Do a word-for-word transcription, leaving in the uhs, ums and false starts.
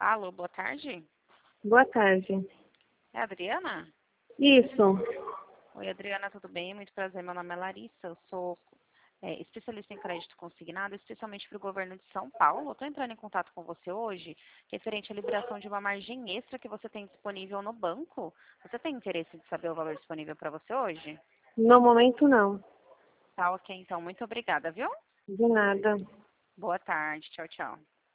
Alô, boa tarde. Boa tarde. É a Adriana? Isso. Oi, Adriana, tudo bem? Muito prazer. Meu nome é Larissa. Eu sou é, especialista em crédito consignado, especialmente para o governo de São Paulo. Estou entrando em contato com você hoje, referente à liberação de uma margem extra que você tem disponível no banco. Você tem interesse de saber o valor disponível para você hoje? No momento, não. Tá ok, então. Muito obrigada, viu? De nada. Boa tarde. Tchau, tchau.